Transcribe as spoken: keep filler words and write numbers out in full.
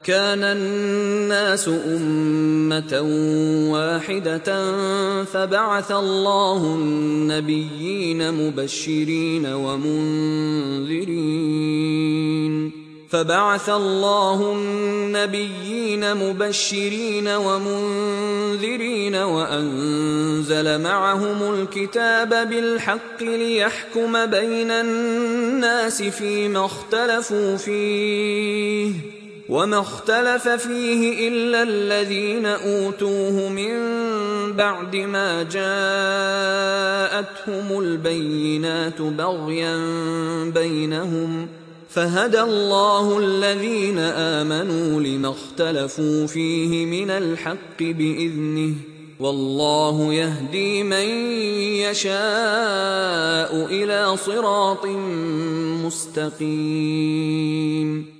كان الناس أمة واحدة فبعث الله النبيين مبشرين ومنذرين فبعث الله النبيين مبشرين ومنذرين وأنزل معهم الكتاب بالحق ليحكم بين الناس فيما اختلفوا فيه وما اختلف فيه إلا الذين أوتوه من بعد ما جاءتهم البينات بغيا بينهم فهدى الله الذين آمنوا لما اختلفوا فيه من الحق بإذنه والله يهدي من يشاء إلى صراط مستقيم.